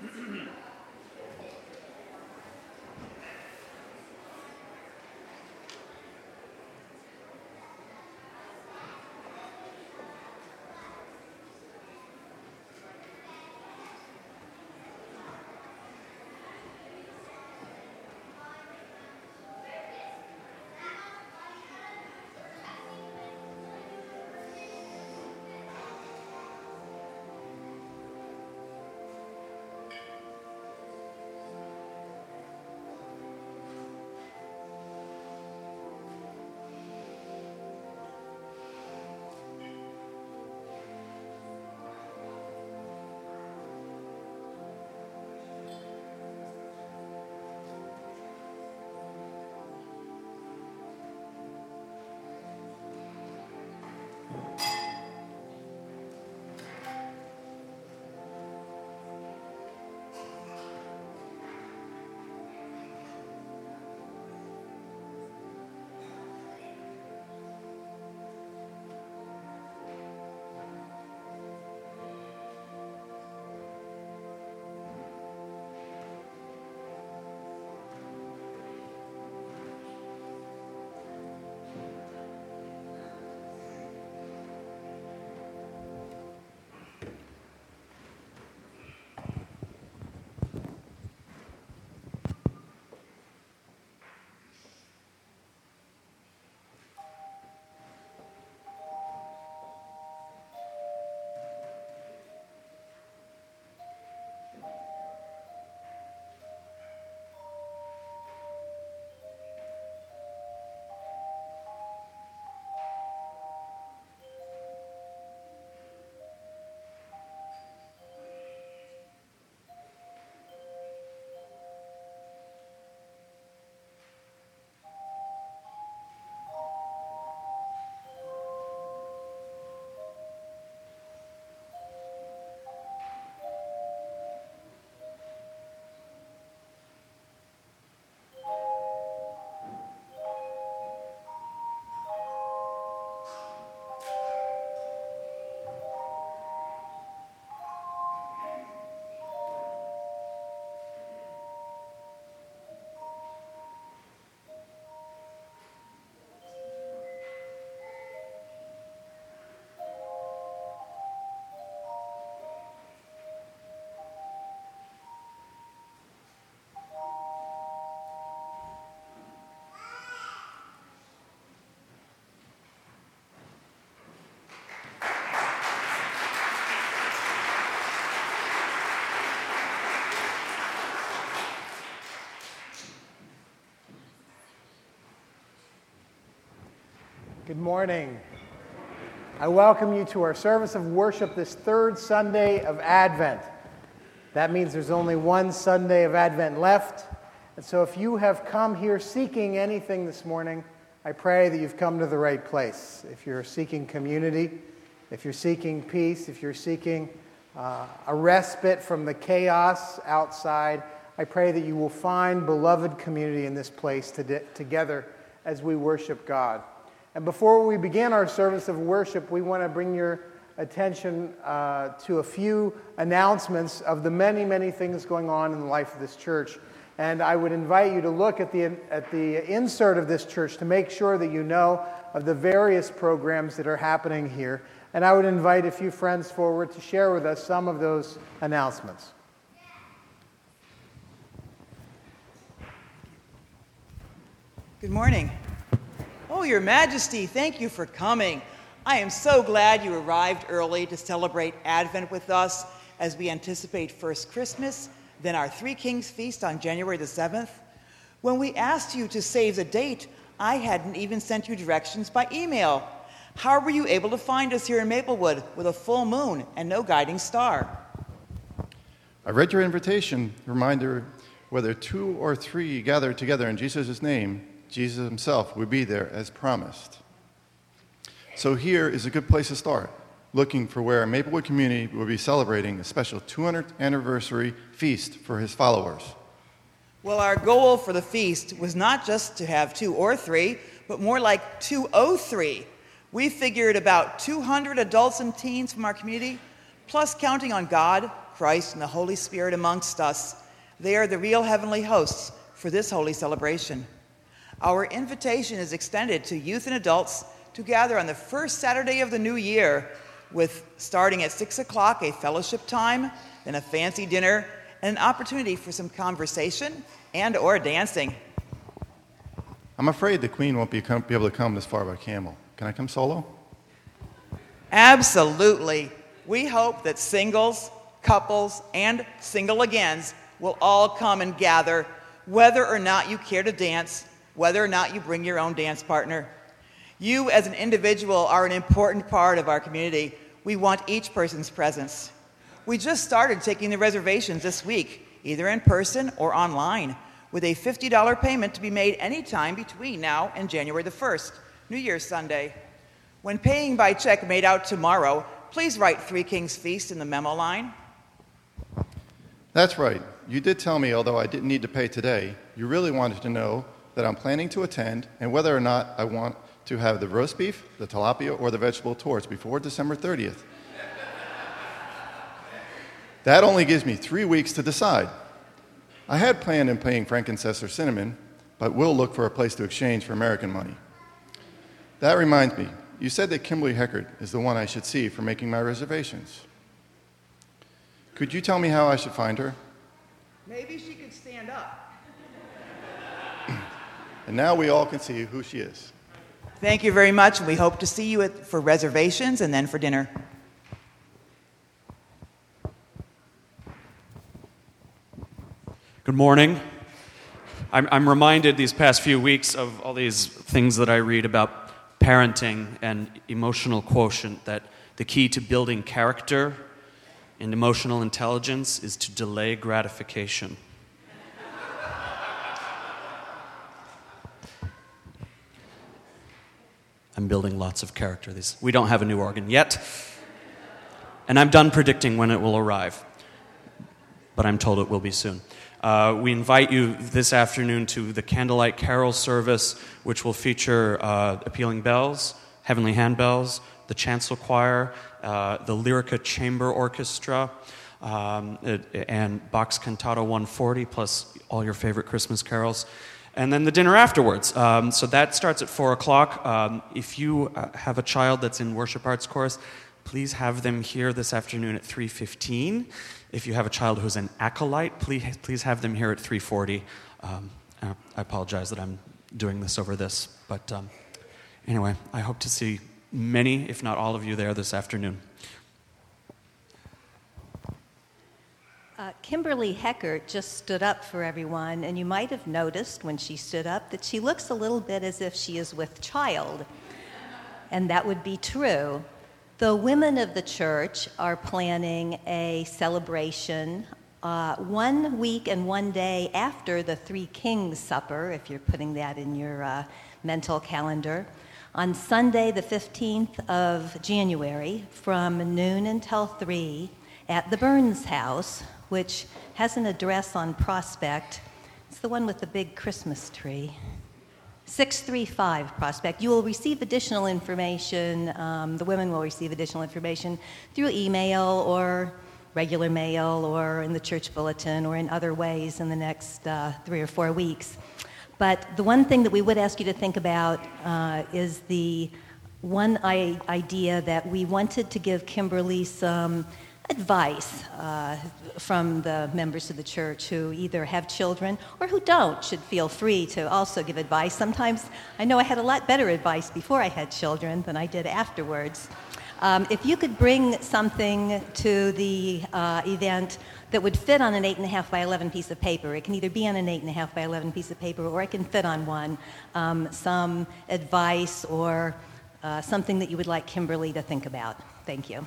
Good morning. I welcome you to our service of worship this third Sunday of Advent. That means there's only one Sunday of Advent left. And so if you have come here seeking anything this morning, I pray that you've come to the right place. If you're seeking community, if you're seeking peace, if you're seeking a respite from the chaos outside, I pray that you will find beloved community in this place together as we worship God. And before we begin our service of worship, we want to bring your attention to a few announcements of the many, many things going on in the life of this church. And I would invite you to look at the insert of this church to make sure that you know of the various programs that are happening here. And I would invite a few friends forward to share with us some of those announcements. Good morning. Oh, Your Majesty, thank you for coming. I am so glad you arrived early to celebrate Advent with us as we anticipate first Christmas, then our Three Kings Feast on January the 7th. When we asked you to save the date, I hadn't even sent you directions by email. How were you able to find us here in Maplewood with a full moon and no guiding star? I read your invitation, reminder, whether two or three gather together in Jesus' name, Jesus himself will be there as promised. So here is a good place to start, looking for where Maplewood community will be celebrating a special 200th anniversary feast for his followers. Well, our goal for the feast was not just to have 2 or 3, but more like 203. We figured about 200 adults and teens from our community, plus counting on God, Christ and the Holy Spirit amongst us. They are the real heavenly hosts for this holy celebration. Our invitation is extended to youth and adults to gather on the first Saturday of the new year, with starting at 6 o'clock a fellowship time, then a fancy dinner, and an opportunity for some conversation and or dancing. I'm afraid the Queen won't be able to come this far by camel. Can I come solo? Absolutely. We hope that singles, couples, and single-agains will all come and gather, whether or not you care to dance, whether or not you bring your own dance partner. You as an individual are an important part of our community. We want each person's presence. We just started taking the reservations this week, either in person or online, with a $50 payment to be made anytime between now and January the 1st, New Year's Sunday. When paying by check made out tomorrow, please write Three Kings Feast in the memo line. That's right. You did tell me, although I didn't need to pay today, you really wanted to know that I'm planning to attend and whether or not I want to have the roast beef, the tilapia, or the vegetable torch before December 30th. That only gives me 3 weeks to decide. I had planned on paying frankincense or cinnamon, but will look for a place to exchange for American money. That reminds me, you said that Kimberly Heckert is the one I should see for making my reservations. Could you tell me how I should find her? Maybe she could stand up. And now we all can see who she is. Thank you very much. We hope to see you for reservations and then for dinner. Good morning. I'm reminded these past few weeks of all these things that I read about parenting and emotional quotient, that the key to building character and emotional intelligence is to delay gratification. I'm building lots of character. We don't have a new organ yet, and I'm done predicting when it will arrive, but I'm told it will be soon. We invite you this afternoon to the Candlelight Carol service, which will feature Appealing Bells, Heavenly Handbells, the Chancel Choir, the Lyrica Chamber Orchestra, and Bach's Cantata 140, plus all your favorite Christmas carols. And then the dinner afterwards. So that starts at 4 o'clock. If you have a child that's in Worship Arts Course, please have them here this afternoon at 3:15. If you have a child who's an acolyte, please have them here at 3:40. I apologize that I'm doing this over this. But anyway, I hope to see many, if not all of you there this afternoon. Kimberly Heckert just stood up for everyone, and you might have noticed when she stood up that she looks a little bit as if she is with child. And that would be true. The women of the church are planning a celebration 1 week and 1 day after the Three Kings Supper, if you're putting that in your mental calendar, on Sunday the 15th of January from noon until 3 at the Burns House, which has an address on Prospect. It's the one with the big Christmas tree. 635 Prospect. You will receive additional information, the women will receive additional information through email or regular mail or in the church bulletin or in other ways in the next 3 or 4 weeks. But the one thing that we would ask you to think about is the one idea that we wanted to give Kimberly some advice from the members of the church who either have children or who don't should feel free to also give advice. Sometimes I know I had a lot better advice before I had children than I did afterwards. If you could bring something to the event that would fit on an 8.5 by 11 piece of paper. It can either be on an 8.5 by 11 piece of paper or it can fit on one. Some advice or something that you would like Kimberly to think about. Thank you.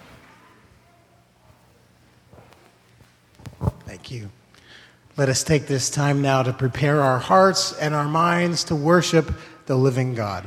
Thank you. Let us take this time now to prepare our hearts and our minds to worship the living God.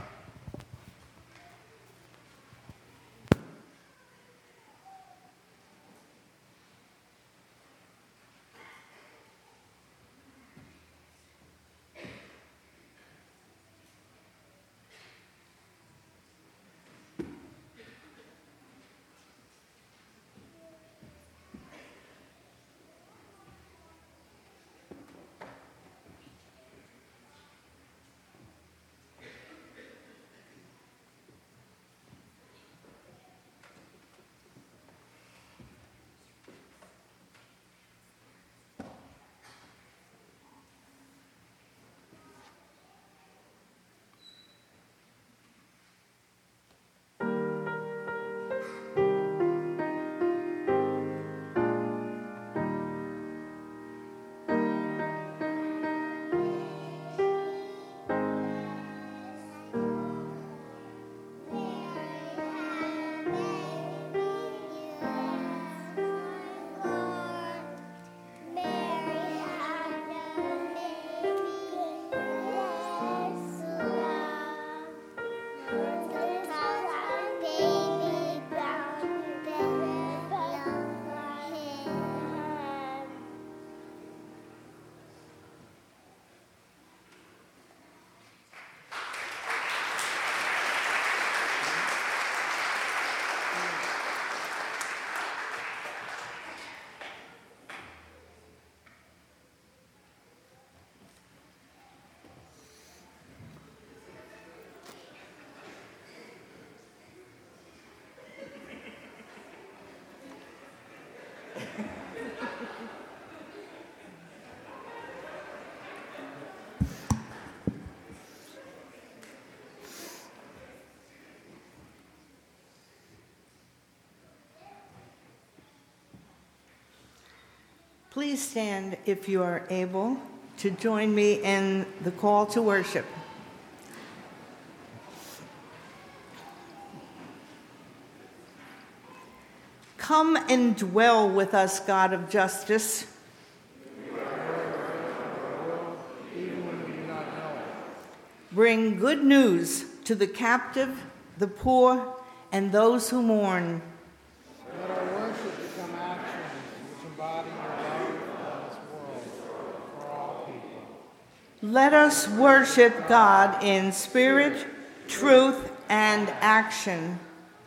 Please stand if you are able to join me in the call to worship. Come and dwell with us, God of justice. Bring good news to the captive, the poor, and those who mourn. Let our worship become actions which embody your love in this world for all people. Let us worship God in spirit, truth, and action.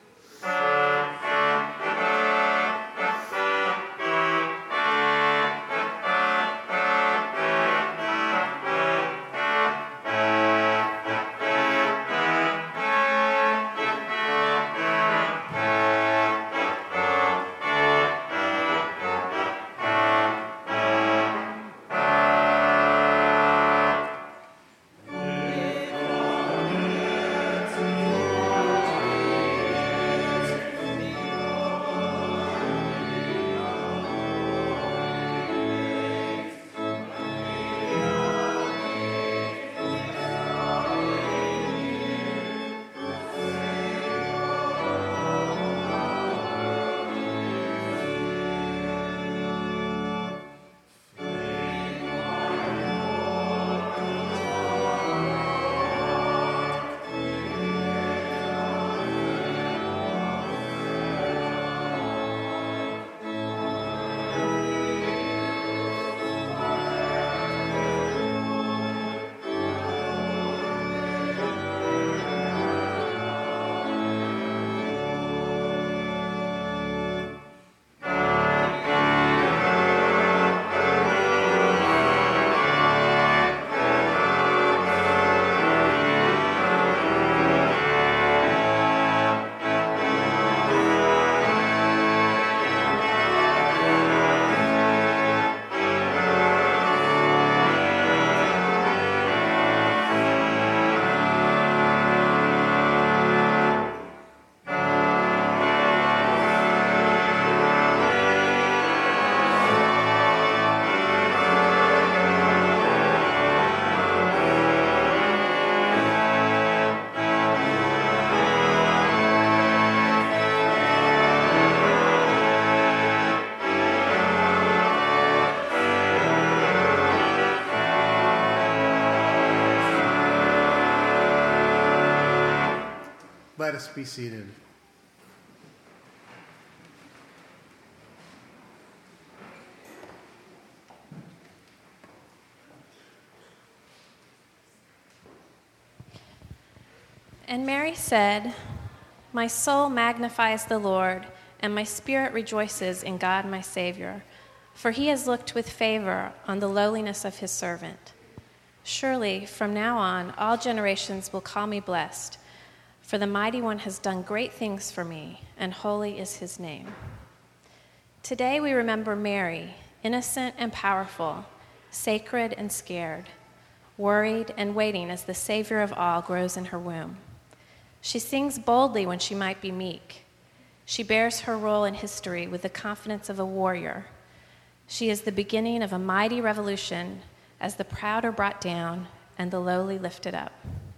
Let us be seated. And Mary said, "My soul magnifies the Lord, and my spirit rejoices in God my Savior, for he has looked with favor on the lowliness of his servant. Surely, from now on, all generations will call me blessed, for the Mighty One has done great things for me, and holy is his name." Today we remember Mary, innocent and powerful, sacred and scared, worried and waiting as the Savior of all grows in her womb. She sings boldly when she might be meek. She bears her role in history with the confidence of a warrior. She is the beginning of a mighty revolution as the proud are brought down and the lowly lifted up.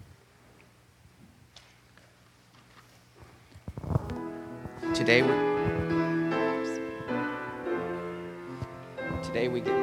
Today we get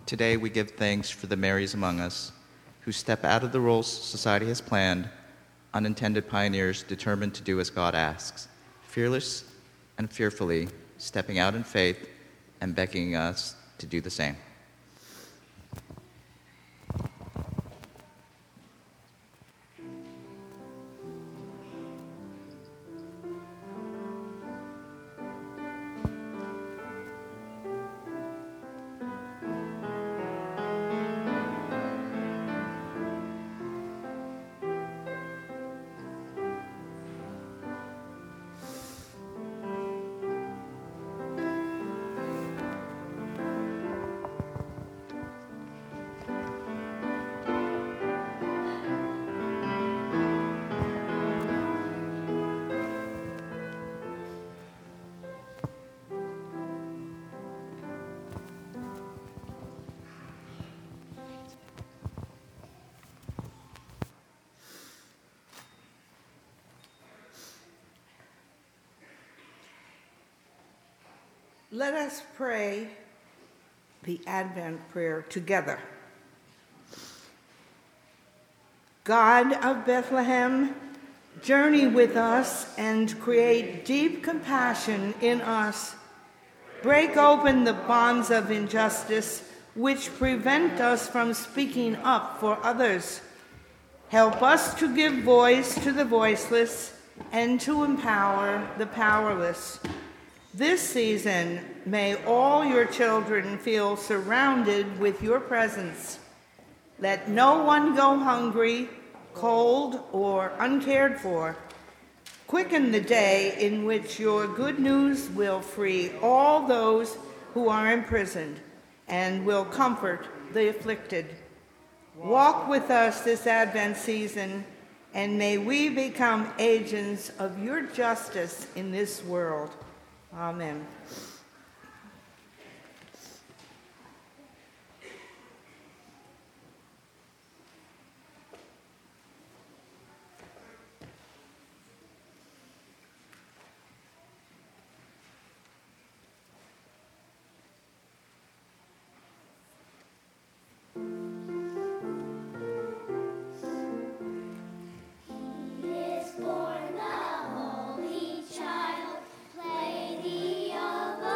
Today we give thanks for the Marys among us who step out of the roles society has planned, unintended pioneers determined to do as God asks, fearless and fearfully stepping out in faith and beckoning us to do the same. Let us pray the Advent prayer together. God of Bethlehem, journey with us and create deep compassion in us. Break open the bonds of injustice which prevent us from speaking up for others. Help us to give voice to the voiceless and to empower the powerless. This season, may all your children feel surrounded with your presence. Let no one go hungry, cold, or uncared for. Quicken the day in which your good news will free all those who are imprisoned and will comfort the afflicted. Walk with us this Advent season, and may we become agents of your justice in this world. Amen. Is born the Holy Child, play the of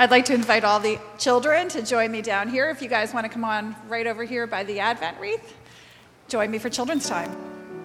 I'd like to invite all the children to join me down here. If you guys want to come on right over here by the Advent wreath, join me for children's time.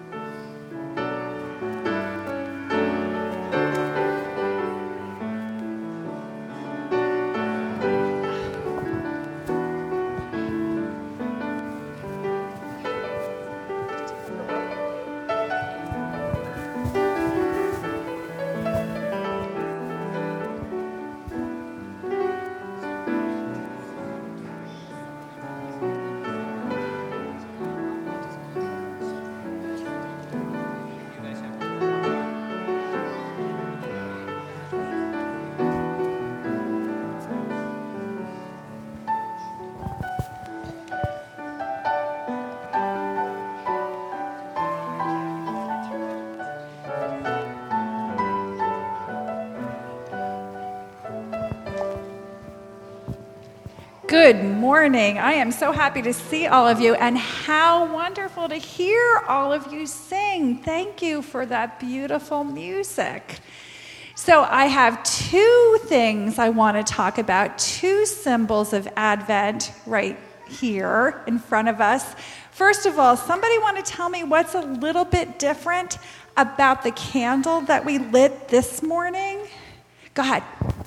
Good morning. I am so happy to see all of you, and how wonderful to hear all of you sing. Thank you for that beautiful music. So I have two things I want to talk about, two symbols of Advent right here in front of us. First of all, somebody want to tell me what's a little bit different about the candle that we lit this morning? Go ahead.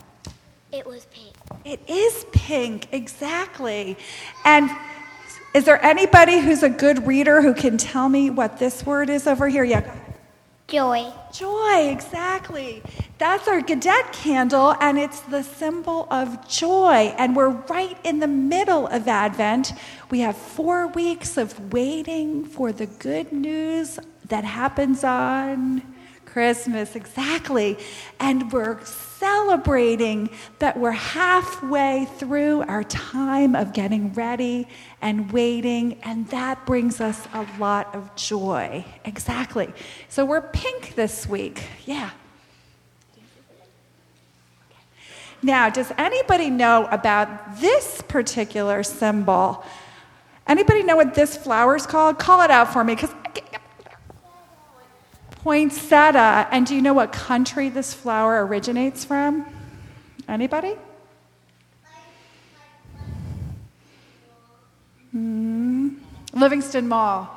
It was pink. It is pink, exactly. And is there anybody who's a good reader who can tell me what this word is over here? Yeah, go ahead. Joy. Joy, exactly. That's our Gaudete candle, and it's the symbol of joy. And we're right in the middle of Advent. We have 4 weeks of waiting for the good news that happens on Christmas, exactly. And we're celebrating that we're halfway through our time of getting ready and waiting, and that brings us a lot of joy. Exactly. So we're pink this week. Yeah. Now, does anybody know about this particular symbol? Anybody know what this flower is called? Call it out for me, because poinsettia. And do you know what country this flower originates from? Anybody? Livingston Mall.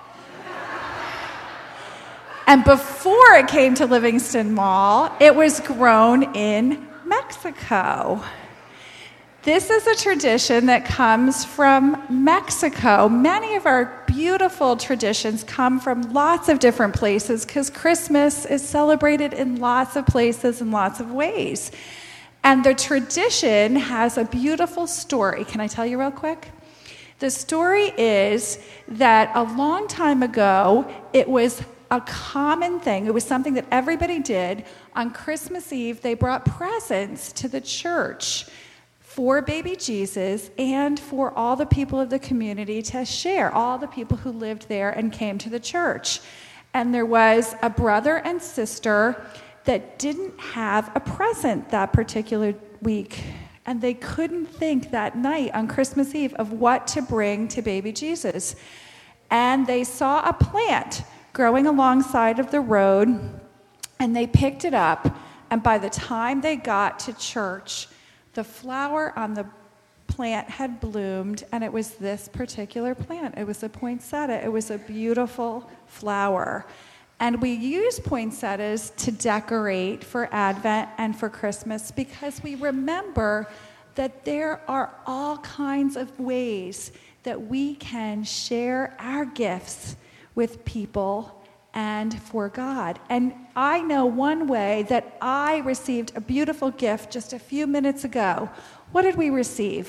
And before it came to Livingston Mall, it was grown in Mexico. This is a tradition that comes from Mexico. Many of our beautiful traditions come from lots of different places because Christmas is celebrated in lots of places in lots of ways. And the tradition has a beautiful story. Can I tell you real quick? The story is that a long time ago, it was a common thing. It was something that everybody did. On Christmas Eve, they brought presents to the church for baby Jesus and for all the people of the community to share, all the people who lived there and came to the church. And there was a brother and sister that didn't have a present that particular week. And they couldn't think that night on Christmas Eve of what to bring to baby Jesus. And they saw a plant growing alongside of the road, and they picked it up. And by the time they got to church, the flower on the plant had bloomed, and it was this particular plant. It was a poinsettia. It was a beautiful flower. And we use poinsettias to decorate for Advent and for Christmas because we remember that there are all kinds of ways that we can share our gifts with people and for God. And I know one way that I received a beautiful gift just a few minutes ago. What did we receive?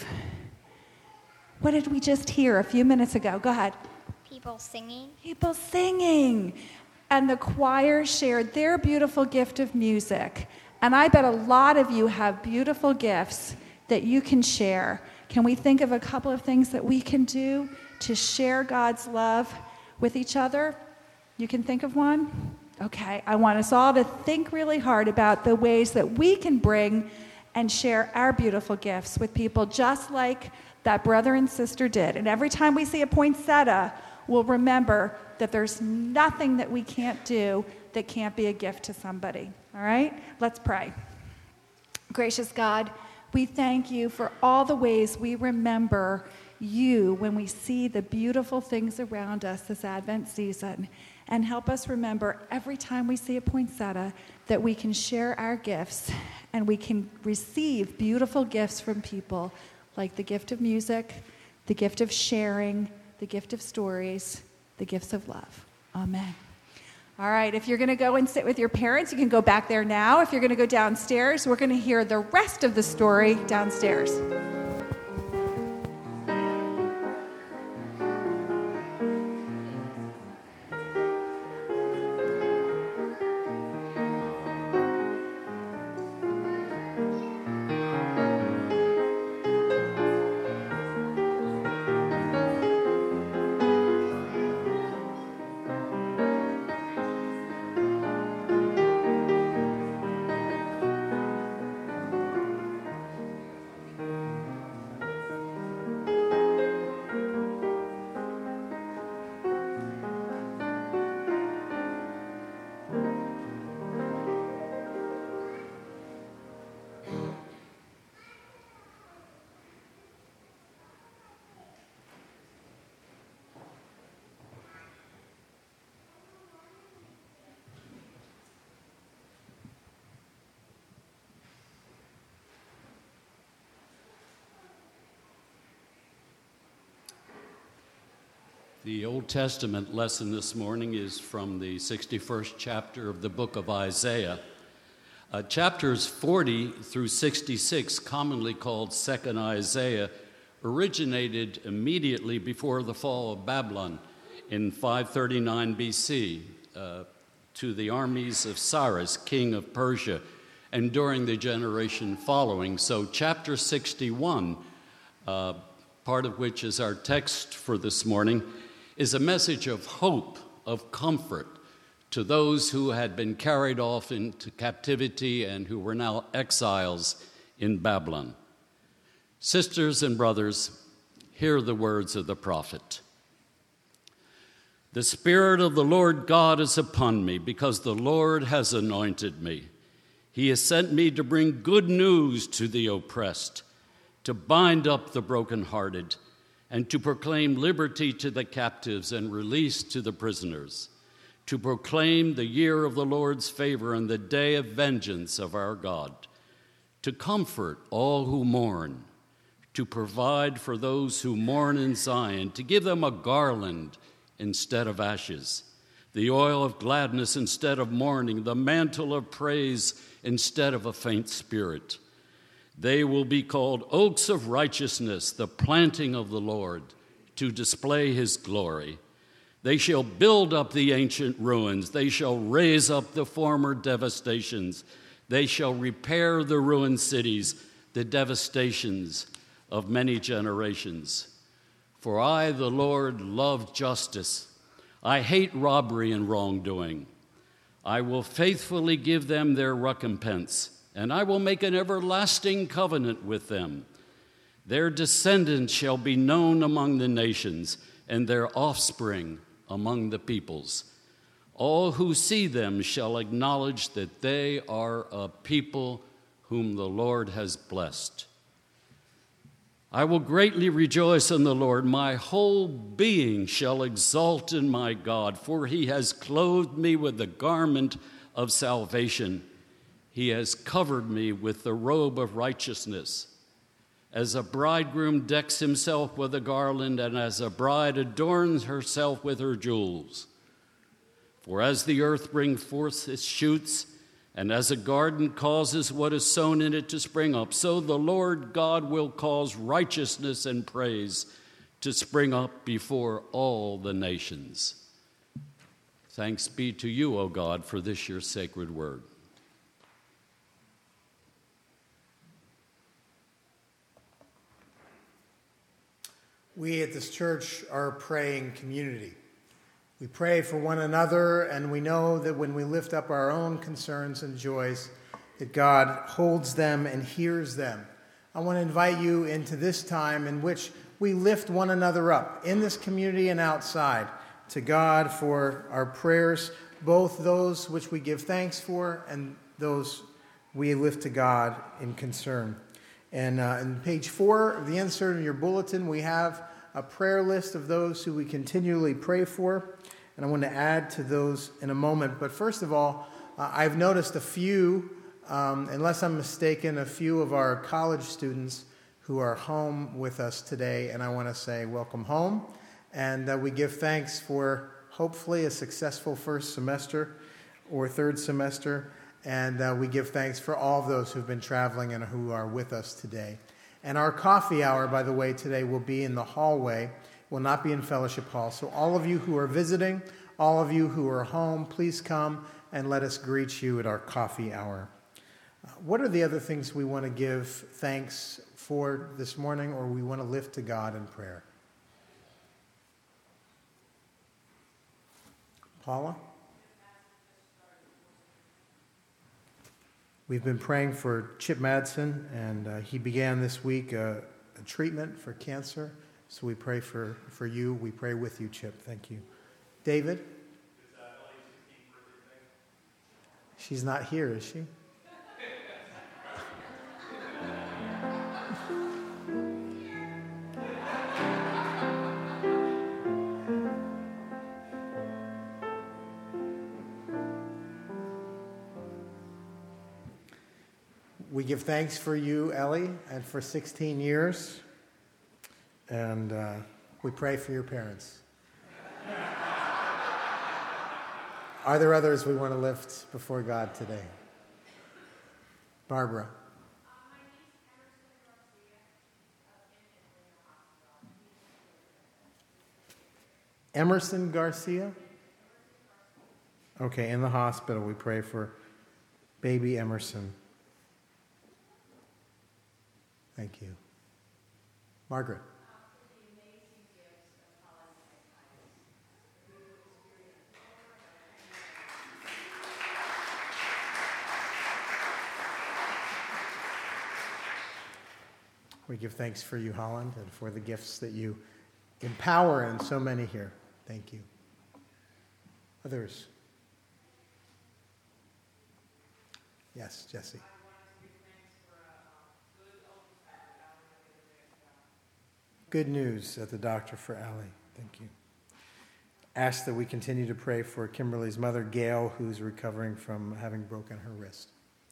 What did we just hear a few minutes ago? Go ahead. People singing. People singing. And the choir shared their beautiful gift of music. And I bet a lot of you have beautiful gifts that you can share. Can we think of a couple of things that we can do to share God's love with each other? You can think of one? Okay, I want us all to think really hard about the ways that we can bring and share our beautiful gifts with people just like that brother and sister did. And every time we see a poinsettia, we'll remember that there's nothing that we can't do that can't be a gift to somebody. All right? Let's pray. Gracious God, We thank you for all the ways we remember you when we see the beautiful things around us this Advent season. And help us remember every time we see a poinsettia that we can share our gifts and we can receive beautiful gifts from people, like the gift of music, the gift of sharing, the gift of stories, the gifts of love. Amen. All right, if you're going to go and sit with your parents, you can go back there now. If you're going to go downstairs, we're going to hear the rest of the story downstairs. The Old Testament lesson this morning is from the 61st chapter of the book of Isaiah. Chapters 40 through 66, commonly called 2nd Isaiah, originated immediately before the fall of Babylon in 539 BC to the armies of Cyrus, king of Persia, and during the generation following. So chapter 61, part of which is our text for this morning, is a message of hope, of comfort to those who had been carried off into captivity and who were now exiles in Babylon. Sisters and brothers, hear the words of the prophet. The Spirit of the Lord God is upon me, because the Lord has anointed me. He has sent me to bring good news to the oppressed, to bind up the brokenhearted, and to proclaim liberty to the captives and release to the prisoners, to proclaim the year of the Lord's favor and the day of vengeance of our God, to comfort all who mourn, to provide for those who mourn in Zion, to give them a garland instead of ashes, the oil of gladness instead of mourning, the mantle of praise instead of a faint spirit. They will be called oaks of righteousness, the planting of the Lord, to display his glory. They shall build up the ancient ruins. They shall raise up the former devastations. They shall repair the ruined cities, the devastations of many generations. For I, the Lord, love justice. I hate robbery and wrongdoing. I will faithfully give them their recompense, and I will make an everlasting covenant with them. Their descendants shall be known among the nations, and their offspring among the peoples. All who see them shall acknowledge that they are a people whom the Lord has blessed. I will greatly rejoice in the Lord. My whole being shall exult in my God, for he has clothed me with the garment of salvation. He has covered me with the robe of righteousness. As a bridegroom decks himself with a garland, and as a bride adorns herself with her jewels. For as the earth brings forth its shoots, and as a garden causes what is sown in it to spring up, so the Lord God will cause righteousness and praise to spring up before all the nations. Thanks be to you, O God, for this your sacred word. We at this church are a praying community. We pray for one another, and we know that when we lift up our own concerns and joys, that God holds them and hears them. I want to invite you into this time in which we lift one another up, in this community and outside, to God for our prayers, both those which we give thanks for and those we lift to God in concern. And in page 4 of the insert in your bulletin, we have a prayer list of those who we continually pray for. And I want to add to those in a moment. But first of all, I've noticed a few, unless I'm mistaken, a few of our college students who are home with us today. And I want to say welcome home. And we give thanks for hopefully a successful first semester or third semester. And we give thanks for all of those who've been traveling and who are with us today. And our coffee hour, by the way, today will be in the hallway, will not be in Fellowship Hall. So all of you who are visiting, all of you who are home, please come and let us greet you at our coffee hour. What are the other things we want to give thanks for this morning, or we want to lift to God in prayer? Paula? We've been praying for Chip Madsen, and he began this week a treatment for cancer. So we pray for you. We pray with you, Chip. Thank you. David? She's not here, is she? We give thanks for you, Ellie, and for 16 years. And we pray for your parents. Are there others we want to lift before God today? Barbara. Emerson Garcia? Okay, in the hospital, we pray for baby Emerson. Thank you. Margaret. We give thanks for you, Holland, and for the gifts that you empower in so many here. Thank you. Others? Yes, Jesse. Good news at the doctor for Allie. Thank you. Ask that we continue to pray for Kimberly's mother, Gail, who's recovering from having broken her wrist.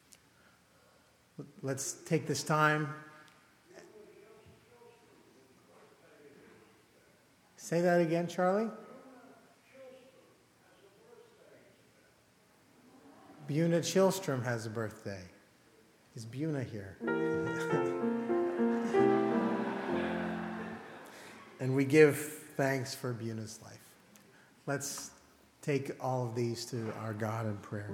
Let's take this time. Say that again, Charlie. Buna Chilstrom has a birthday. Is Buna here? And we give thanks for Buna's life. Let's take all of these to our God in prayer.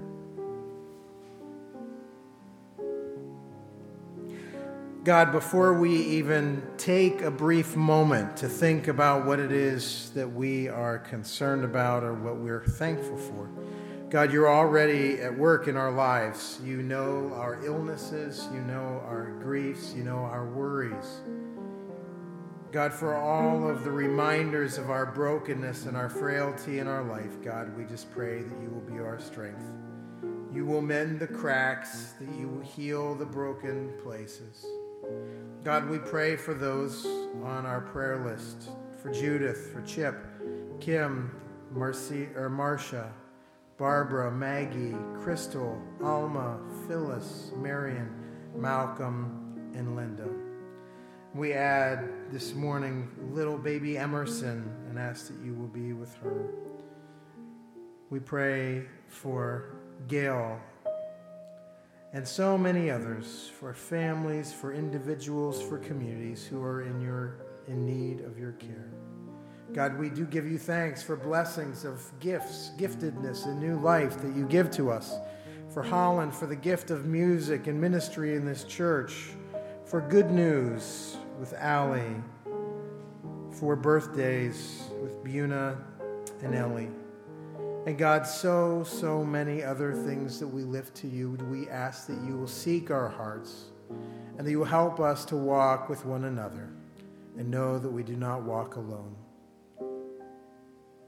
God, before we even take a brief moment to think about what it is that we are concerned about or what we're thankful for, God, you're already at work in our lives. You know our illnesses, you know our griefs, you know our worries. God, for all of the reminders of our brokenness and our frailty in our life, God, we just pray that you will be our strength. You will mend the cracks, that you will heal the broken places. God, we pray for those on our prayer list, for Judith, for Chip, Kim, Marcia, Barbara, Maggie, Crystal, Alma, Phyllis, Marion, Malcolm, and Linda. We add this morning little baby Emerson and ask that you will be with her. We pray for Gail and so many others, for families, for individuals, for communities who are in need of your care. God, we do give you thanks for blessings of gifts, giftedness, and new life that you give to us. For Holland, for the gift of music and ministry in this church. For good news with Allie. For birthdays with Buna and Ellie. And God, so many other things that we lift to you. We ask that you will seek our hearts and that you will help us to walk with one another and know that we do not walk alone.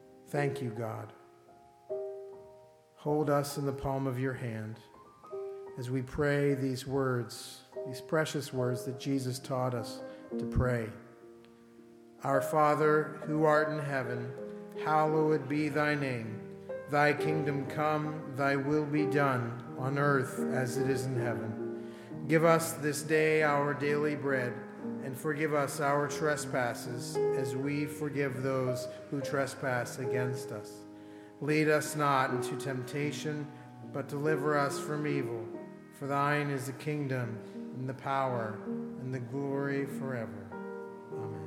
Thank you, God. Hold us in the palm of your hand. as we pray these words, these precious words that Jesus taught us to pray. Our Father, who art in heaven, hallowed be thy name. Thy kingdom come, thy will be done, on earth as it is in heaven. Give us this day our daily bread, and forgive us our trespasses, as we forgive those who trespass against us. Lead us not into temptation, but deliver us from evil. For thine is the kingdom, and the power, and the glory forever. Amen.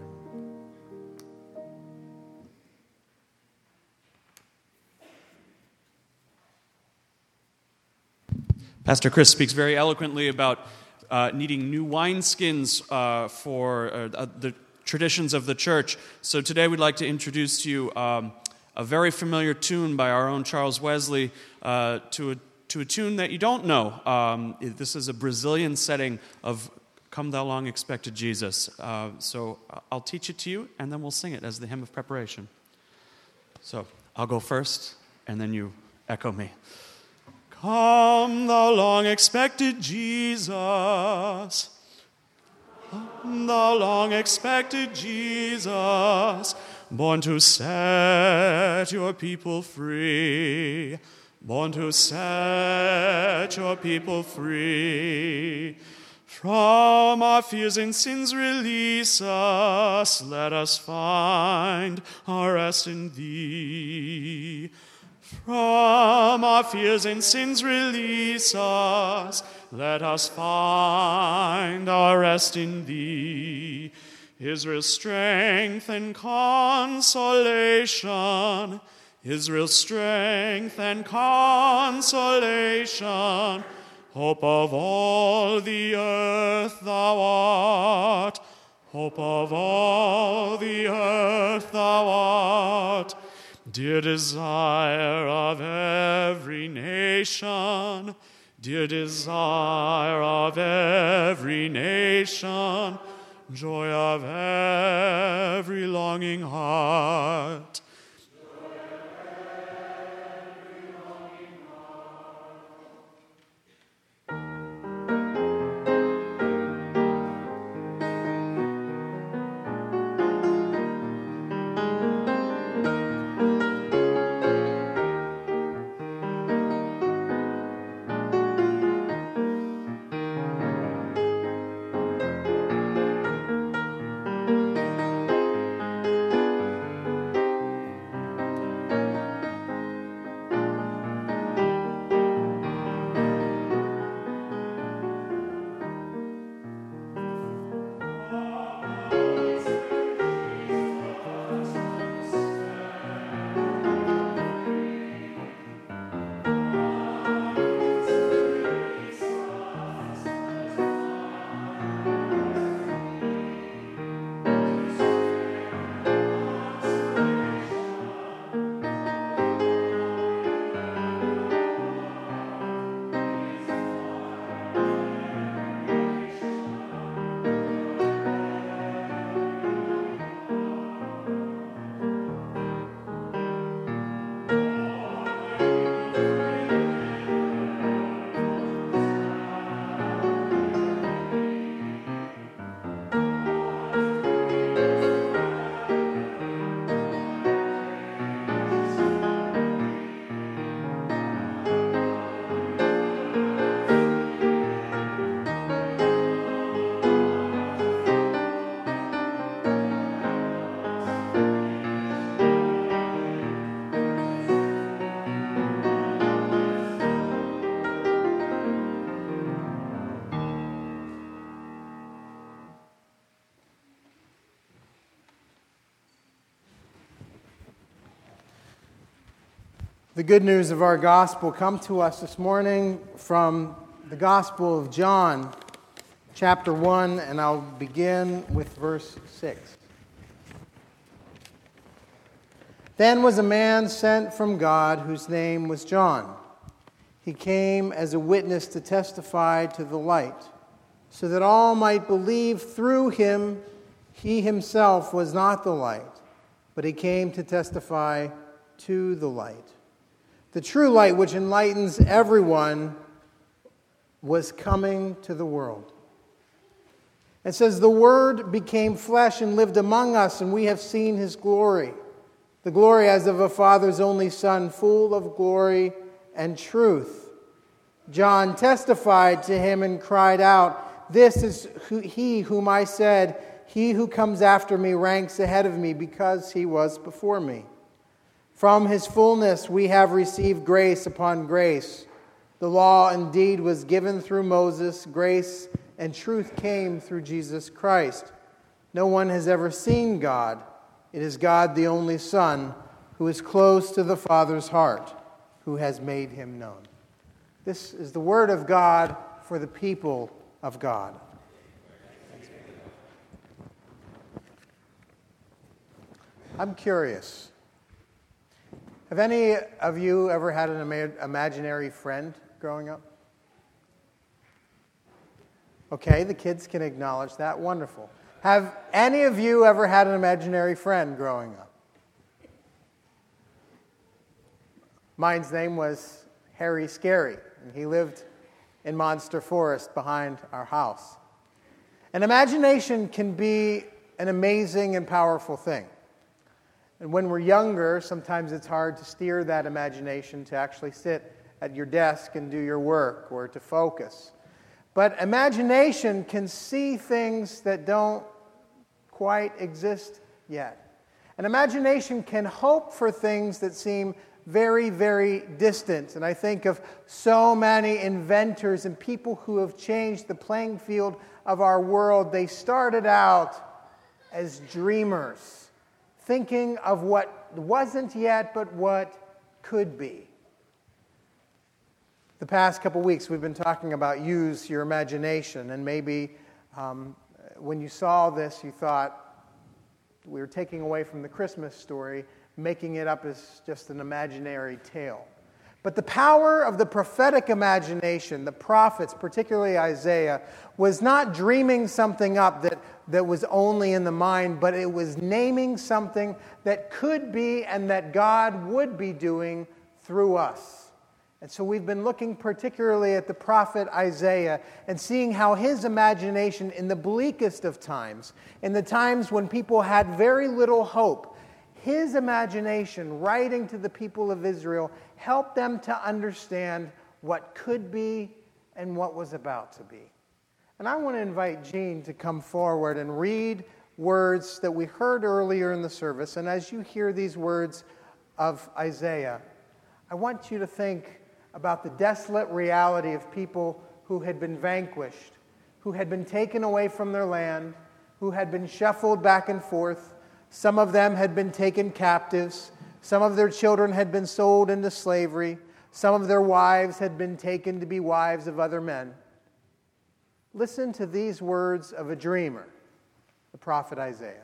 Pastor Chris speaks very eloquently about needing new wineskins for the traditions of the church. So today we'd like to introduce to you a very familiar tune by our own Charles Wesley, to a tune that you don't know. This is a Brazilian setting of Come Thou Long Expected Jesus. So I'll teach it to you, and then we'll sing it as the hymn of preparation. So I'll go first, and then you echo me. Come, thou long-expected Jesus. Come, thou long-expected Jesus, born to set your people free. Born to set your people free. From our fears and sins release us. Let us find our rest in thee. From our fears and sins release us. Let us find our rest in thee. Israel's strength and consolation. Israel's strength and consolation. Hope of all the earth thou art. Hope of all the earth thou art. Dear desire of every nation, dear desire of every nation, joy of every longing heart. The good news of our gospel come to us this morning from the Gospel of John, chapter 1, and I'll begin with verse 6. Then was a man sent from God whose name was John. He came as a witness to testify to the light, so that all might believe through him. He himself was not the light, but he came to testify to the light. The true light which enlightens everyone was coming to the world. It says, the Word became flesh and lived among us, and we have seen his glory. The glory as of a Father's only Son, full of glory and truth. John testified to him and cried out, this is he whom I said, he who comes after me ranks ahead of me, because he was before me. From his fullness we have received grace upon grace. The law indeed was given through Moses, grace and truth came through Jesus Christ. No one has ever seen God. It is God, the only Son, who is close to the Father's heart, who has made him known. This is the word of God for the people of God. I'm curious. Have any of you ever had an imaginary friend growing up? Okay, the kids can acknowledge that. Wonderful. Have any of you ever had an imaginary friend growing up? Mine's name was Harry Scary, and he lived in Monster Forest behind our house. And imagination can be an amazing and powerful thing. And when we're younger, sometimes it's hard to steer that imagination to actually sit at your desk and do your work or to focus. But imagination can see things that don't quite exist yet. And imagination can hope for things that seem very, very distant. And I think of so many inventors and people who have changed the playing field of our world. They started out as dreamers, thinking of what wasn't yet, but what could be. The past couple weeks, we've been talking about use your imagination, and maybe when you saw this, you thought we were taking away from the Christmas story, making it up as just an imaginary tale. But the power of the prophetic imagination, the prophets, particularly Isaiah, was not dreaming something up that was only in the mind, but it was naming something that could be and that God would be doing through us. And so we've been looking particularly at the prophet Isaiah and seeing how his imagination in the bleakest of times, in the times when people had very little hope, his imagination, writing to the people of Israel, helped them to understand what could be and what was about to be. And I want to invite Jean to come forward and read words that we heard earlier in the service. And as you hear these words of Isaiah, I want you to think about the desolate reality of people who had been vanquished, who had been taken away from their land, who had been shuffled back and forth. Some of them had been taken captives. Some of their children had been sold into slavery. Some of their wives had been taken to be wives of other men. Listen to these words of a dreamer, the prophet Isaiah.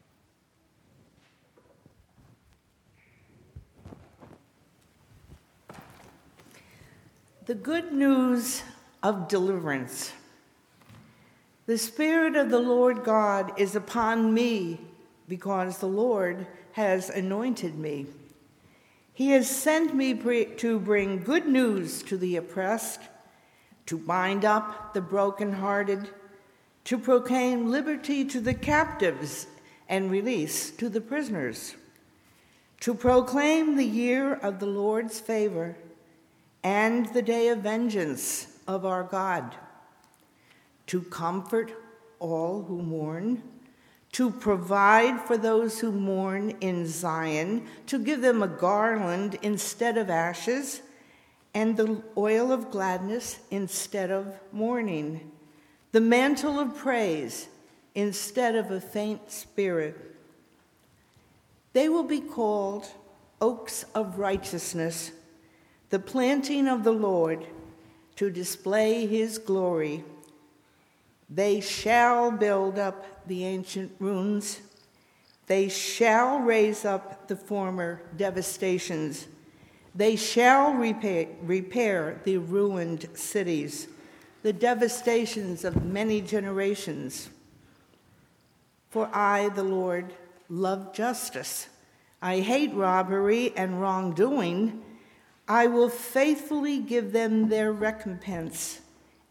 The good news of deliverance. The Spirit of the Lord God is upon me, because the Lord has anointed me. He has sent me to bring good news to the oppressed, to bind up the brokenhearted, to proclaim liberty to the captives and release to the prisoners, to proclaim the year of the Lord's favor and the day of vengeance of our God, to comfort all who mourn, to provide for those who mourn in Zion, to give them a garland instead of ashes, and the oil of gladness instead of mourning, the mantle of praise instead of a faint spirit. They will be called oaks of righteousness, the planting of the Lord, to display his glory. They shall build up the ancient ruins. They shall raise up the former devastations. They shall repair the ruined cities, the devastations of many generations. For I, the Lord, love justice. I hate robbery and wrongdoing. I will faithfully give them their recompense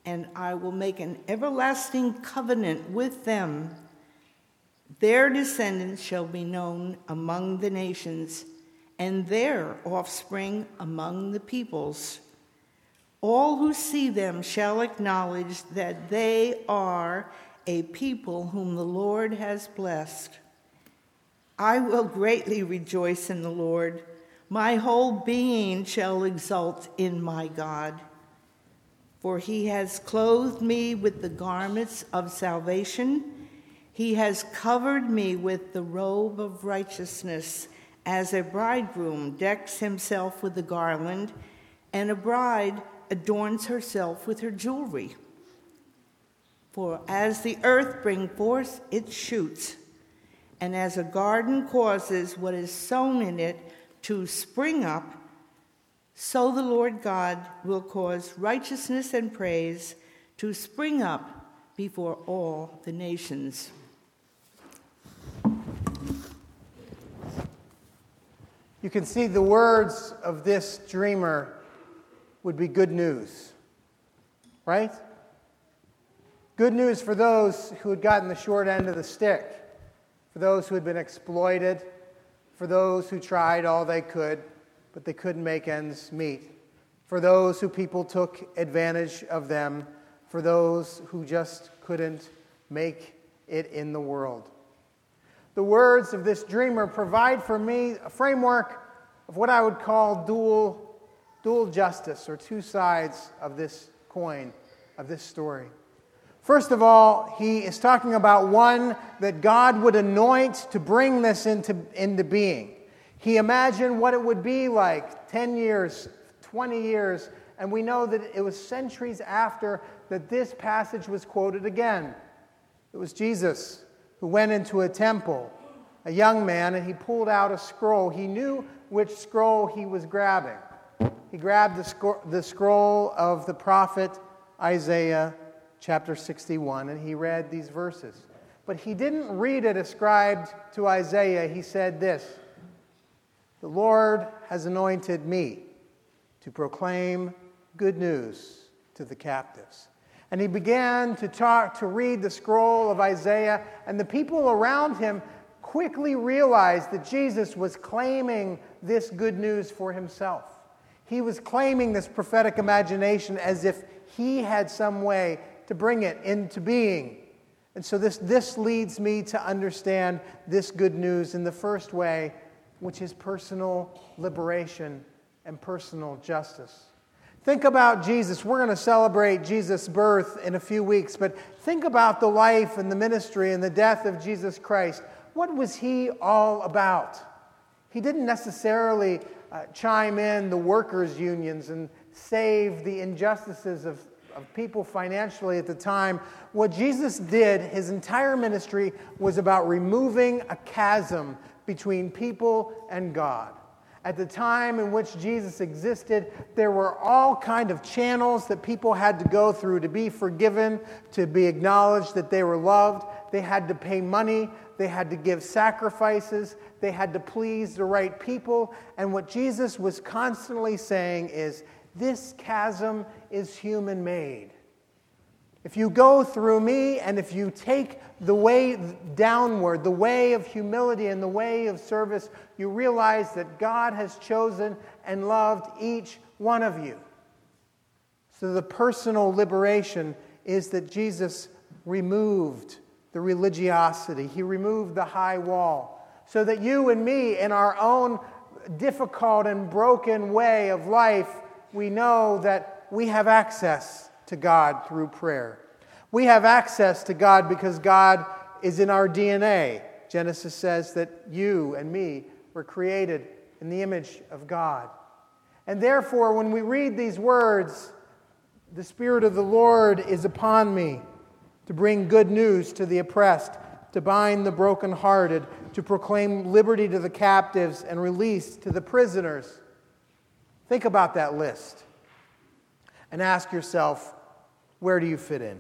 and I will make an everlasting covenant with them. Their descendants shall be known among the nations, and their offspring among the peoples. All who see them shall acknowledge that they are a people whom the Lord has blessed. I will greatly rejoice in the Lord. My whole being shall exult in my God. For he has clothed me with the garments of salvation. He has covered me with the robe of righteousness, as a bridegroom decks himself with a garland, and a bride adorns herself with her jewelry. For as the earth brings forth its shoots, and as a garden causes what is sown in it to spring up, so the Lord God will cause righteousness and praise to spring up before all the nations. You can see the words of this dreamer would be good news, right? Good news for those who had gotten the short end of the stick, for those who had been exploited, for those who tried all they could, but they couldn't make ends meet, for those who people took advantage of them, for those who just couldn't make it in the world. The words of this dreamer provide for me a framework of what I would call dual justice, or two sides of this coin, of this story. First of all, he is talking about one that God would anoint to bring this into being. He imagined what it would be like 10 years, 20 years, and we know that it was centuries after that this passage was quoted again. It was Jesus who went into a temple, a young man, and he pulled out a scroll. He knew which scroll he was grabbing. He grabbed the scroll of the prophet Isaiah, chapter 61, and he read these verses. But he didn't read it ascribed to Isaiah. He said this: "The Lord has anointed me to proclaim good news to the captives." And he began to read the scroll of Isaiah, and the people around him quickly realized that Jesus was claiming this good news for himself. He was claiming this prophetic imagination as if he had some way to bring it into being. And so this leads me to understand this good news in the first way, which is personal liberation and personal justice. Think about Jesus. We're going to celebrate Jesus' birth in a few weeks, but think about the life and the ministry and the death of Jesus Christ. What was he all about? He didn't necessarily chime in the workers' unions and save the injustices of people financially at the time. What Jesus did, his entire ministry, was about removing a chasm between people and God. At the time in which Jesus existed, there were all kinds of channels that people had to go through to be forgiven, to be acknowledged that they were loved. They had to pay money. They had to give sacrifices. They had to please the right people. And what Jesus was constantly saying is, this chasm is human-made. If you go through me, and if you take the way downward, the way of humility and the way of service, you realize that God has chosen and loved each one of you. So the personal liberation is that Jesus removed the religiosity. He removed the high wall, so that you and me, in our own difficult and broken way of life, we know that we have access to God through prayer. We have access to God because God is in our DNA. Genesis says that you and me were created in the image of God. And therefore, when we read these words, the Spirit of the Lord is upon me to bring good news to the oppressed, to bind the brokenhearted, to proclaim liberty to the captives and release to the prisoners. Think about that list and ask yourself, where do you fit in?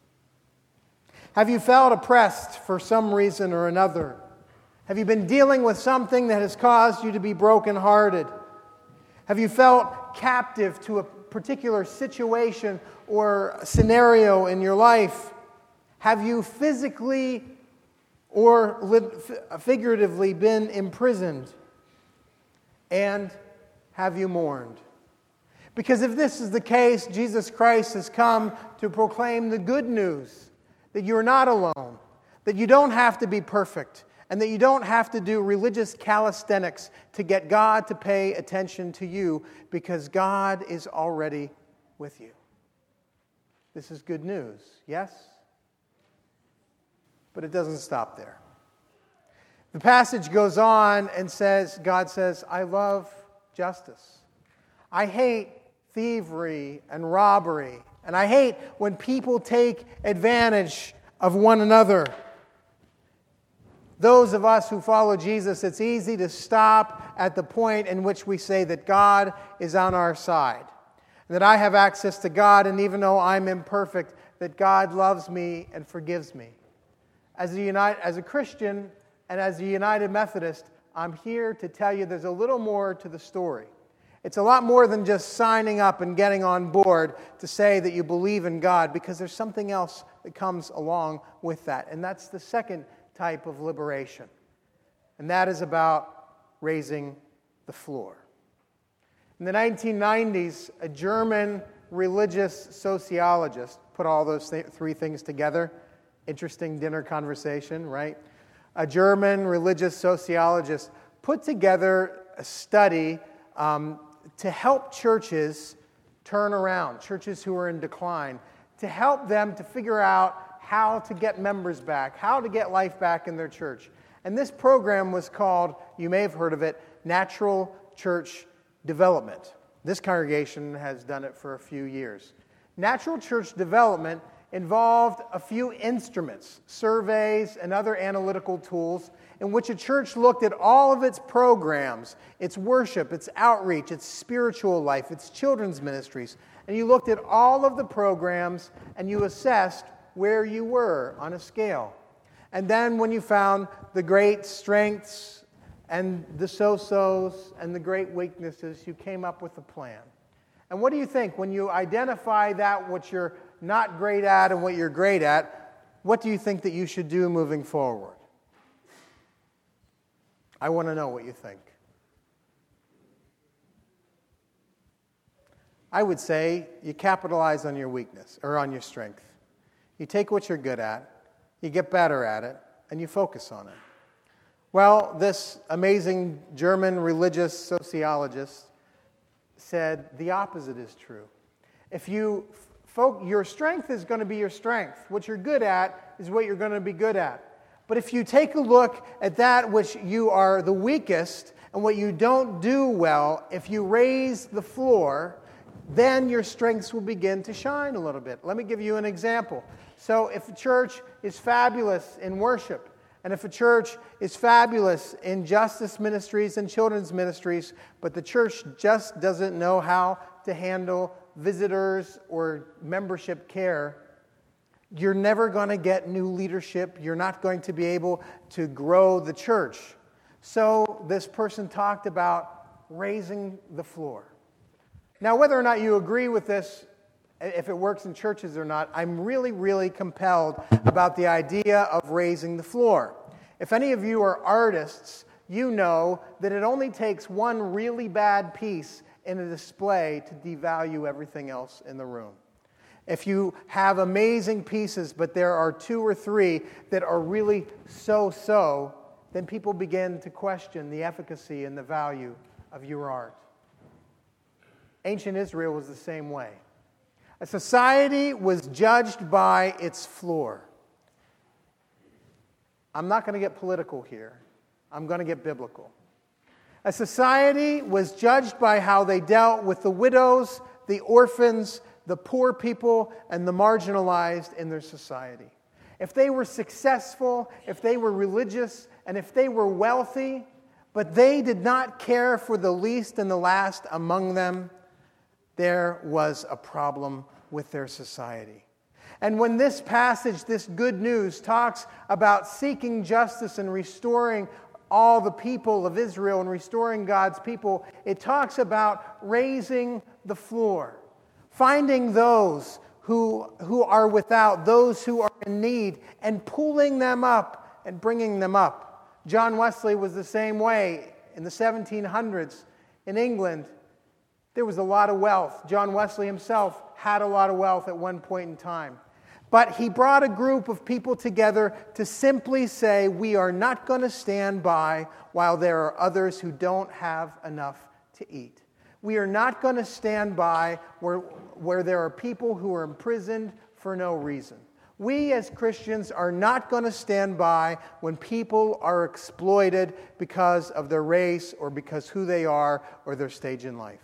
Have you felt oppressed for some reason or another? Have you been dealing with something that has caused you to be brokenhearted? Have you felt captive to a particular situation or scenario in your life? Have you physically or figuratively been imprisoned? And have you mourned? Because if this is the case, Jesus Christ has come to proclaim the good news that you're not alone, that you don't have to be perfect, and that you don't have to do religious calisthenics to get God to pay attention to you, because God is already with you. This is good news, yes? But it doesn't stop there. The passage goes on and says, God says, I love justice. I hate thievery and robbery. And I hate when people take advantage of one another. Those of us who follow Jesus, it's easy to stop at the point in which we say that God is on our side, that I have access to God, and even though I'm imperfect, that God loves me and forgives me. As a Christian and as a United Methodist, I'm here to tell you there's a little more to the story. It's a lot more than just signing up and getting on board to say that you believe in God, because there's something else that comes along with that. And that's the second type of liberation. And that is about raising the floor. In the 1990s, a German religious sociologist put all those three things together. Interesting dinner conversation, right? A German religious sociologist put together a study to help churches turn around, churches who are in decline, to help them to figure out how to get members back, how to get life back in their church. And this program was called, you may have heard of it, Natural Church Development. This congregation has done it for a few years. Natural Church Development involved a few instruments, surveys, and other analytical tools in which a church looked at all of its programs, its worship, its outreach, its spiritual life, its children's ministries, and you looked at all of the programs and you assessed where you were on a scale. And then when you found the great strengths and the so-sos and the great weaknesses, you came up with a plan. And what do you think? When you identify that what you're not great at and what you're great at, what do you think that you should do moving forward? I want to know what you think. I would say you capitalize on your weakness or on your strength. You take what you're good at, you get better at it, and you focus on it. Well, this amazing German religious sociologist said the opposite is true. If you your strength is going to be your strength. What you're good at is what you're going to be good at. But if you take a look at that which you are the weakest and what you don't do well, if you raise the floor, then your strengths will begin to shine a little bit. Let me give you an example. So if a church is fabulous in worship, and if a church is fabulous in justice ministries and children's ministries, but the church just doesn't know how to handle visitors or membership care, you're never going to get new leadership. You're not going to be able to grow the church. So this person talked about raising the floor. Now, whether or not you agree with this, if it works in churches or not, I'm really, really compelled about the idea of raising the floor. If any of you are artists, you know that it only takes one really bad piece in a display to devalue everything else in the room. If you have amazing pieces, but there are two or three that are really so-so, then people begin to question the efficacy and the value of your art. Ancient Israel was the same way. A society was judged by its floor. I'm not going to get political here. I'm going to get biblical. A society was judged by how they dealt with the widows, the orphans, the poor people, and the marginalized in their society. If they were successful, if they were religious, and if they were wealthy, but they did not care for the least and the last among them, there was a problem with their society. And when this passage, this good news, talks about seeking justice and restoring all the people of Israel and restoring God's people, it talks about raising the floor. finding those who are without, those who are in need, and pulling them up and bringing them up. John Wesley was the same way in the 1700s in England. There was a lot of wealth. John Wesley himself had a lot of wealth at one point in time. But he brought a group of people together to simply say, we are not going to stand by while there are others who don't have enough to eat. We are not going to stand by where there are people who are imprisoned for no reason. We as Christians are not going to stand by when people are exploited because of their race or because who they are or their stage in life.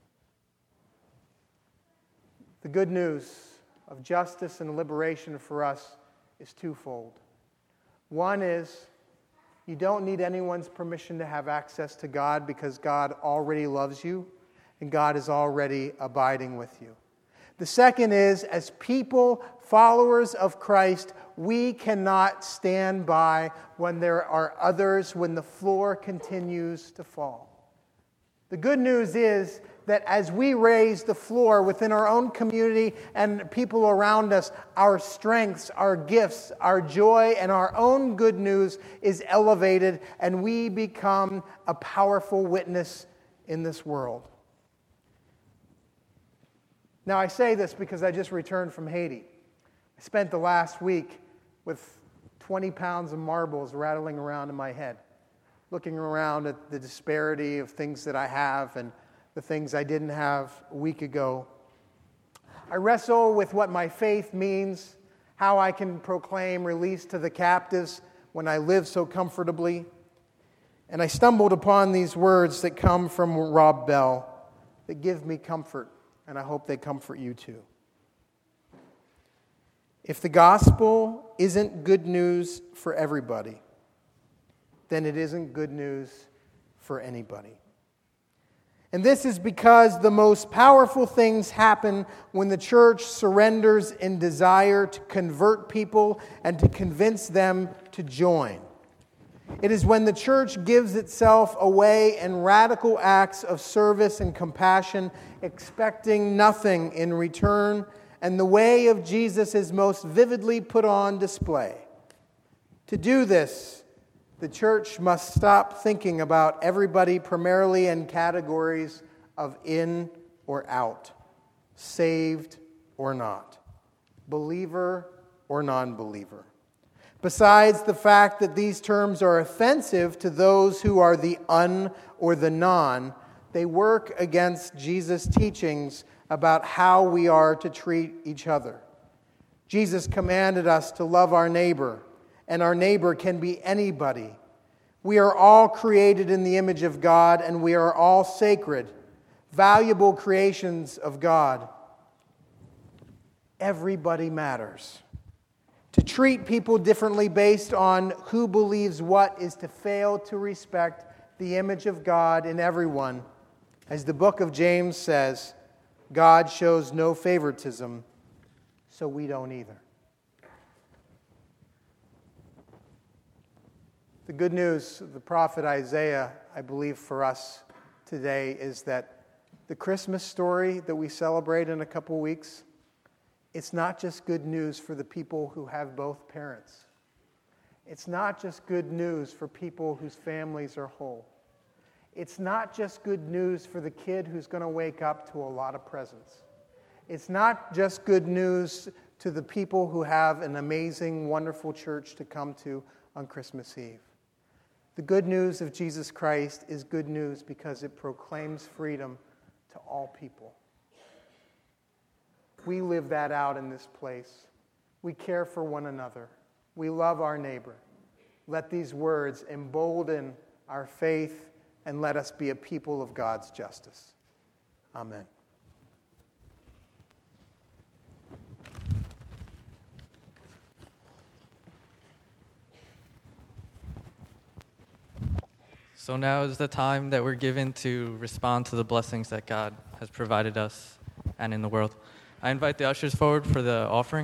The good news of justice and liberation for us is twofold. One is you don't need anyone's permission to have access to God because God already loves you and God is already abiding with you. The second is, as people, followers of Christ, we cannot stand by when there are others, when the floor continues to fall. The good news is that as we raise the floor within our own community and people around us, our strengths, our gifts, our joy, and our own good news is elevated, and we become a powerful witness in this world. Now, I say this because I just returned from Haiti. I spent the last week with 20 pounds of marbles rattling around in my head, looking around at the disparity of things that I have and the things I didn't have a week ago. I wrestle with what my faith means, how I can proclaim release to the captives when I live so comfortably. And I stumbled upon these words that come from Rob Bell that give me comfort, and I hope they comfort you too. If the gospel isn't good news for everybody, then it isn't good news for anybody. And this is because the most powerful things happen when the church surrenders in desire to convert people and to convince them to join. It is when the church gives itself away in radical acts of service and compassion, expecting nothing in return, and the way of Jesus is most vividly put on display. To do this, the church must stop thinking about everybody primarily in categories of in or out, saved or not, believer or non-believer. Besides the fact that these terms are offensive to those who are the un or the non, they work against Jesus' teachings about how we are to treat each other. Jesus commanded us to love our neighbor, and our neighbor can be anybody. We are all created in the image of God, and we are all sacred, valuable creations of God. Everybody matters. To treat people differently based on who believes what is to fail to respect the image of God in everyone. As the book of James says, God shows no favoritism, so we don't either. The good news of the prophet Isaiah, I believe, for us today is that the Christmas story that we celebrate in a couple weeks, it's not just good news for the people who have both parents. It's not just good news for people whose families are whole. It's not just good news for the kid who's going to wake up to a lot of presents. It's not just good news to the people who have an amazing, wonderful church to come to on Christmas Eve. The good news of Jesus Christ is good news because it proclaims freedom to all people. We live that out in this place. We care for one another. We love our neighbor. Let these words embolden our faith and let us be a people of God's justice. Amen. So now is the time that we're given to respond to the blessings that God has provided us and in the world. I invite the ushers forward for the offering.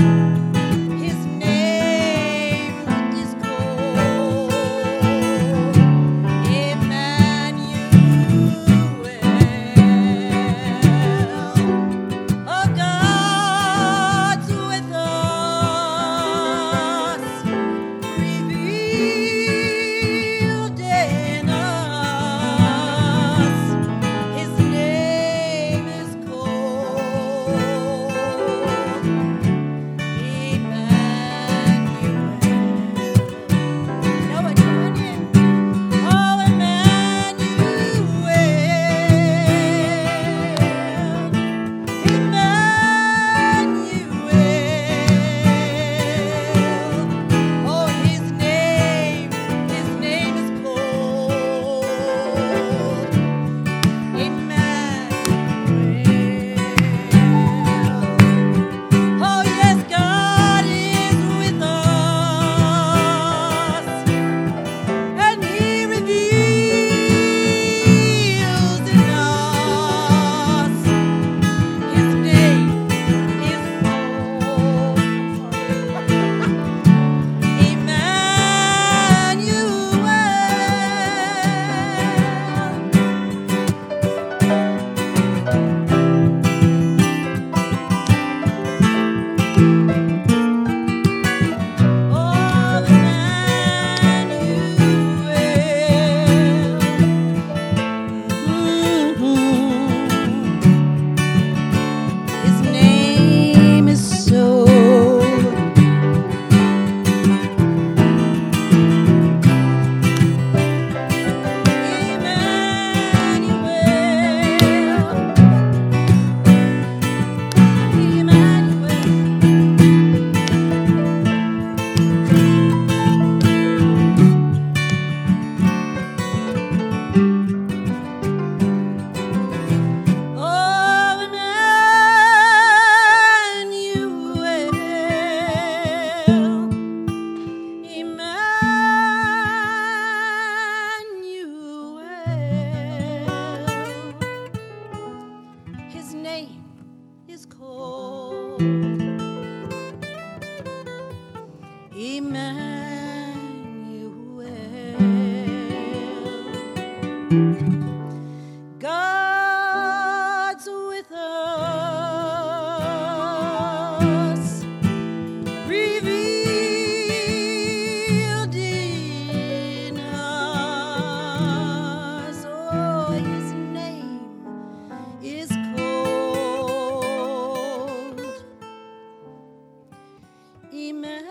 God's with us, revealed in us. Oh, his name is called Emmanuel.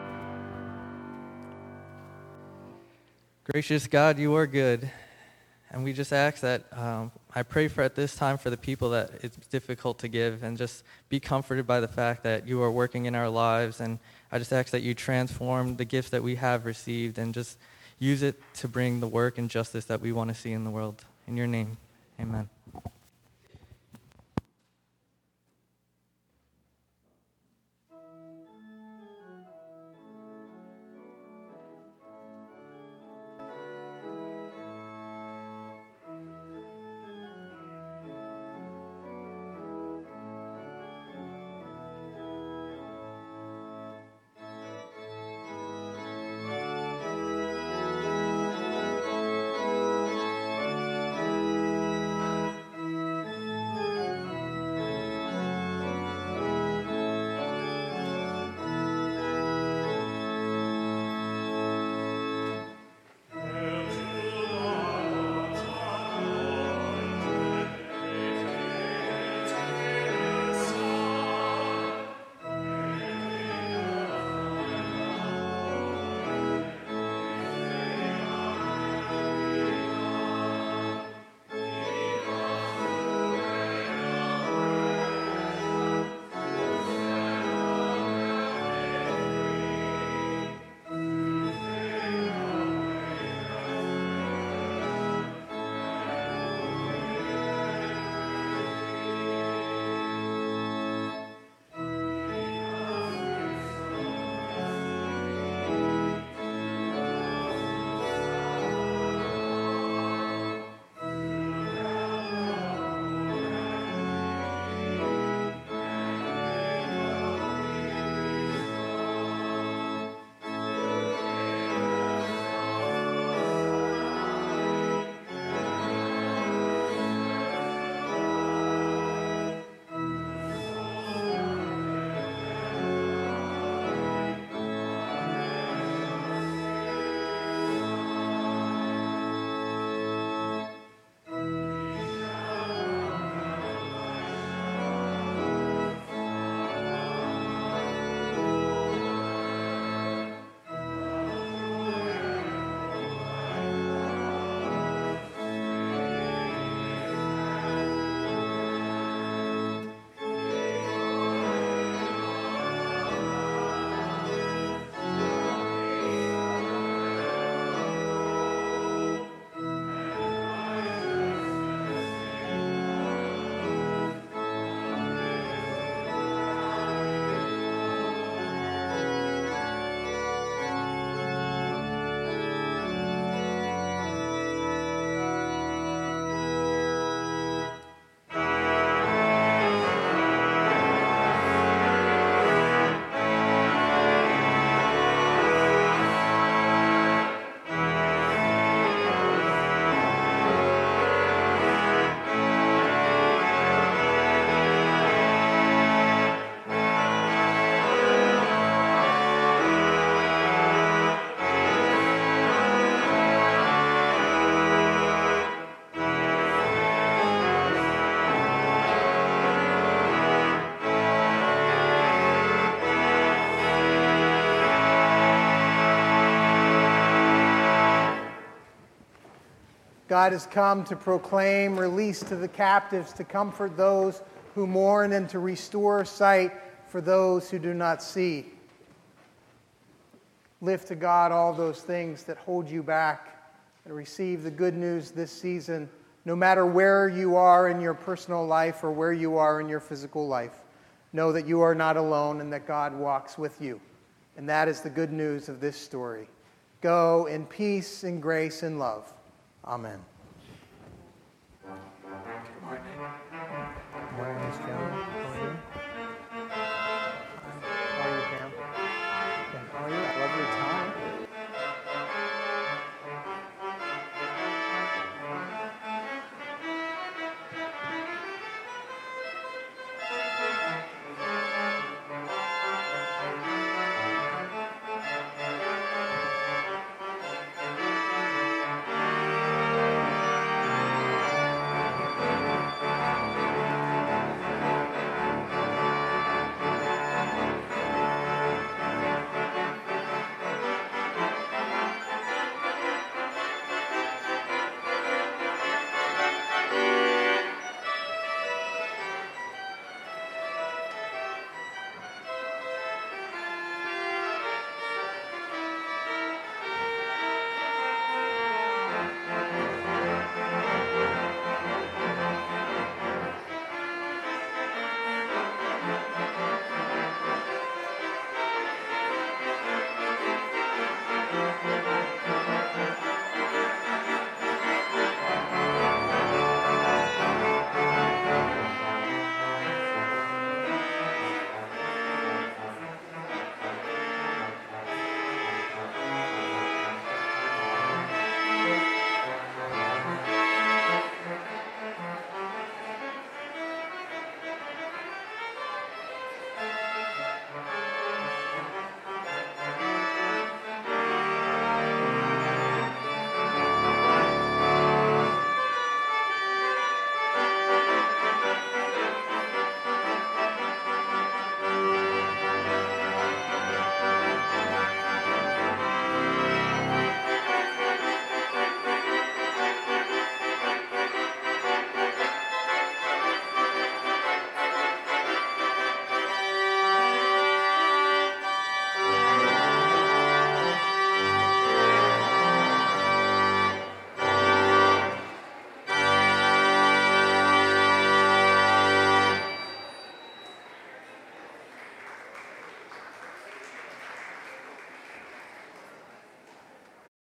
Gracious God, you are good, And we just ask that, I pray for at this time for the people that it's difficult to give, and just be comforted by the fact that you are working in our lives. And I just ask that you transform the gifts that we have received and just use it to bring the work and justice that we want to see in the world. In your name, amen. God has come to proclaim release to the captives, to comfort those who mourn, and to restore sight for those who do not see. Lift to God all those things that hold you back and receive the good news this season, no matter where you are in your personal life or where you are in your physical life. Know that you are not alone and that God walks with you. And that is the good news of this story. Go in peace and grace and love. Amen.